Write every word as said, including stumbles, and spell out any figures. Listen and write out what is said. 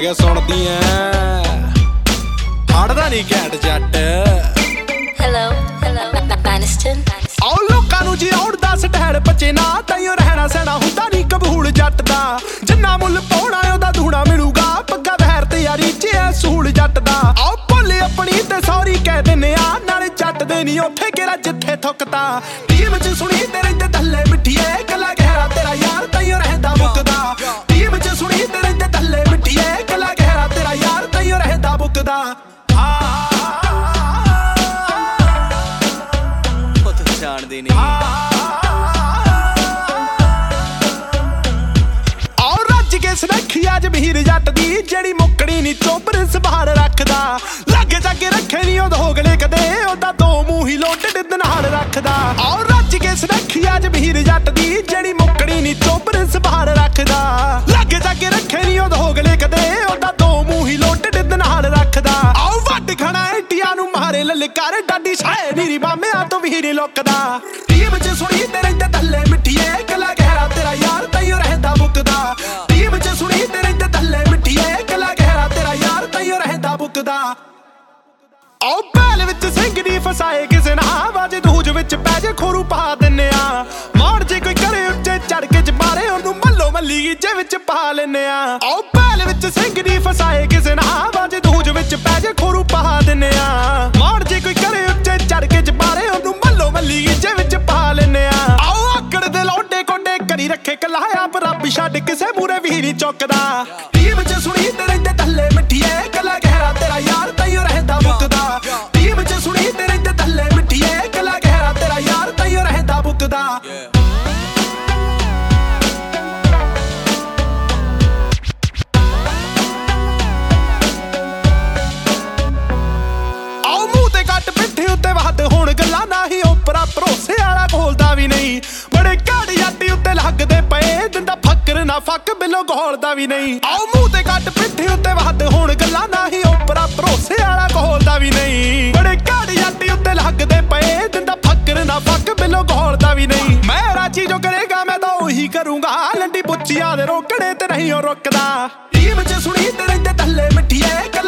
ਕੇ ਸੁਣਦੀ ਐ ਹੜਦਾ ਨਹੀਂ ਘੈਂਟ ਜੱਟ। Hello, hello, Baniston. ਆਓ ਲੋਕਾਂ ਨੂੰ ਜੀ ਔੜਦਾ ਸਟੈਲ ਬੱਚੇ ਨਾ ਤਾਈਓ ਰਹਿਣਾ ਸਹਿਣਾ ਹੁੰਦਾ ਨਹੀਂ ਕਬੂਲ ਜੱਟ ਦਾ। ਜਿੰਨਾ ਮੁੱਲ ਪਾਉਣਾ ਉਹਦਾ ਧੂਣਾ ਮਿਲੂਗਾ ਪੱਗਾ ਵਹਿਰ ਤੇ ਯਾਰੀ ਚ ਐ ਸੂਲ ਜੱਟ ਦਾ। ਆਓ ਭੁੱਲੇ ਆਪਣੀ ਤੇ ਸੌਰੀ ਕਹਿ ਦਿੰਨੇ ਆ ਨਾਲੇ ਜੱਟ ਦੇ ਨਹੀਂ ਉੱਥੇ ਕਿਹੜਾ ਜਿੱਥੇ ਥੁੱਕਦਾ। ਟੀਮ ਚ ਸੁਣੀ ਤੇਰੇ ਤੇ ਥੱਲੇ ਮਿੱਠੀਏ ਗਲਾ ਗਹਿਰਾ ਤੇਰਾ ਯਾਰ ਤਾਈਓ ਰਹਿੰਦਾ ਮੁੱਕਦਾ। ਟੀਮ ਚ ਸੁਣੀ ਤੇਰੇ ਤੇ ਥੱਲੇ ਮਿੱਠੀਏ ਗਲਾ ਗਹਿਰਾ ਤੇਰਾ ਯਾਰ ਤਾਈਓ ਰਹਿੰਦਾ ਮੁੱਕਦਾ। ਜਾਣਦੇ ਨਹੀਂ ਆਓ ਰੱਜ ਕੇ ਸੁਨੱਖੀ ਅੱਜ ਮਹੀਰ ਜੱਟ ਦੀ ਜਿਹੜੀ ਮੁੱਕੜੀ ਨੀ ਚੋਬਰ ਸੰਭਾਲ ਰੱਖਦਾ। ਲਾਗੇ ਜਾਗੇ ਰੱਖੇ ਨੀ ਉਹ ਦੋਗਲੇ ਕਦੇ ਉਹਦਾ ਦੋ ਮੂੰਹ ਹੀ ਲੋਟੜ ਨਾਲ ਰੱਖਦਾ। ਆਓ ਰੱਜ ਕੇ ਸੁਨੱਖੀ ਅੱਜ ਮਹੀਰ ਜੱਟ ਦੀ ਜਿਹੜੀ ਮੁੱਕੜੀ ਨੀ ਚੋਬਰ ਸੰਭਾਲ ਰੱਖਦਾ। ਲਾਗੇ ਜਾਗੇ ਰੱਖੇ ਨੀ ਉਹ ਦੋਗਲੇ ਕਦੇ ਉਹਦਾ ਦੋ ਮੂੰਹ ਹੀ ਲੋਟੜ ਨਾਲ ਰੱਖਦਾ। ਆਓ ਵੱਡ ਖਣਾ ਇੰਡੀਆ ਨੂੰ ਮਾਰੇ ਲਲਕਾਰ ਡਾਡੀ ਸਾਏ ਨੀਰੀ ਮਾਮਿਆਂ ਤੋਂ ਵੀ ਨੀ ਲੁੱਕਦਾ। ਟੀਮ ਚ ਸੁਣੀ ਤੇਰੇ ਤੇ ਥੱਲੇ ਮਿੱਠੀਏ ਗਲਾ ਗਹਿਰਾ ਤੇਰਾ ਯਾਰ ਤਾਈਓ ਰਹਿੰਦਾ ਮੁੱਕਦਾ। ਟੀਮ ਚ ਸੁਣੀ ਤੇਰੇ ਤੇ ਥੱਲੇ ਮਿੱਠੀਏ ਗਲਾ ਗਹਿਰਾ ਤੇਰਾ ਯਾਰ ਤਾਈਓ ਰਹਿੰਦਾ ਮੁੱਕਦਾ। ਆਓ ਪਹਿਲ ਵਿੱਚ ਸਿੰਘ ਦੀ ਫਸਾਏ ਕਿਸੇ ਨਾ ਬਾਜੇ ਦੂਜ ਵਿੱਚ ਪੈ ਜੇ ਖੋਰੂ ਪਾ ਦਿੰਨੇ ਆ। ਮਾਰ ਜੇ ਕੋਈ ਕਰੇ ਉੱਚੇ ਚੜ ਕੇ ਜਮਾਰੇ ਉਹਨੂੰ ਮੱਲੋ ਮੱਲੀ ਜੇ ਵਿੱਚ ਪਾ ਲੈਨੇ ਆ। ਆਓ ਪਹਿਲ ਵਿੱਚ ਸਿੰਘ ਦੀ ਫਸਾਏ ਕਿਸੇ ਨਾ ਬਾਜੇ ਦੂਜ ਵਿੱਚ ਪੈ ਜੇ ਖੋਰੂ ਪਾ ਦਿੰਨੇ ਆ। ਮਾਰ ਜੇ ਕੋਈ ਕਰੇ ਉੱਚੇ ਚੜ ਕੇ ਜਮਾਰੇ ਉਹਨੂੰ ਮੱਲੋ ਮੱਲੀ ਜੇ ਵਿੱਚ ਪਾ ਲੈਨੇ ਆ। ਆਓ ਆਕੜ ਦੇ ਲੋਡੇ ਕੋਡੇ ਕਰੀ ਰੱਖੇ ਕਲਾਇਆ ਪਰ ਰੱਬ ਛੱਡ ਕਿਸੇ ਮੂਰੇ ਵੀ ਨਹੀਂ ਚੁੱਕਦਾ। ਟੀਮ ਚ ਸੁਣੀ ਤੇਰੇ ਤੇ ਥੱਲੇ ਮਿੱਠੀਏ ਗਲਾ ਗਹਿਰਾ ਤੇਰਾ ਯਾਰ ਤਾਈਓ ਰਹਿੰਦਾ ਮੁੱਕਦਾ। ਟੀਮ ਚ ਸੁਣੀ ਤੇਰੇ ਤੇ ਥੱਲੇ ਮਿੱਠੀਏ ਗਲਾ ਗਹਿਰਾ ਤੇਰਾ ਯਾਰ ਤਾਈਓ ਰਹਿੰਦਾ ਮੁੱਕਦਾ। ਆਓ ਮੂੰਹ ਤੇ ਕੱਟ ਪਿੱਠੇ ਉੱਤੇ ਵੱਧ ਹੁਣ ਗੱਲਾਂ ਨਾ ਹੀ ਓਪਰਾ ਭਰੋਸੇ ਵਾਲਾ ਖੋਲਦਾ ਵੀ ਨਹੀਂ। ਬੜੇ ਘਾੜ ਯਾਤੀ ਉੱਤੇ ਲੱਗਦੇ ਪਏ ਦਿੰਦਾ ਫੱਕਰ ਨਾ ਫੱਕ ਬਿੱਲੋ ਘੋਲਦਾ ਵੀ ਨਹੀਂ। ਆਓ ਮੂੰਹ ਤੇ ਕੱਟ ਪਿੱਠੇ ਉੱਤੇ ਵੱਧ ਹੁਣ ਗੱਲਾਂ ਨਾ ਹੀ ਓਪਰਾ ਭਰੋਸੇ ਵਾਲਾ ਖੋਲਦਾ ਵੀ ਨਹੀਂ। ਬੜੇ ਘਾੜ ਯਾਤੀ ਉੱਤੇ ਲੱਗਦੇ ਪਏ ਦਿੰਦਾ ਫੱਕਰ ਨਾ ਫੱਕ ਬਿੱਲੋ ਘੋਲਦਾ ਵੀ ਨਹੀਂ। ਮੈਂ ਰਾਜੀ ਜੋ ਕਰੇਗਾ ਮੈਂ ਤਾਂ ਉਹੀ ਕਰੂੰਗਾ ਲੰਡੀ ਪੁੱਛੀਆਂ ਦੇ ਰੋਕੜੇ ਤੇ ਨਹੀਂ ਉਹ ਰੁਕਦਾ। ਟੀਮ ਚ ਸੁਣੀ ਤੇਰੇ ਤੇ ਥੱਲੇ ਮਿੱਠੀਏ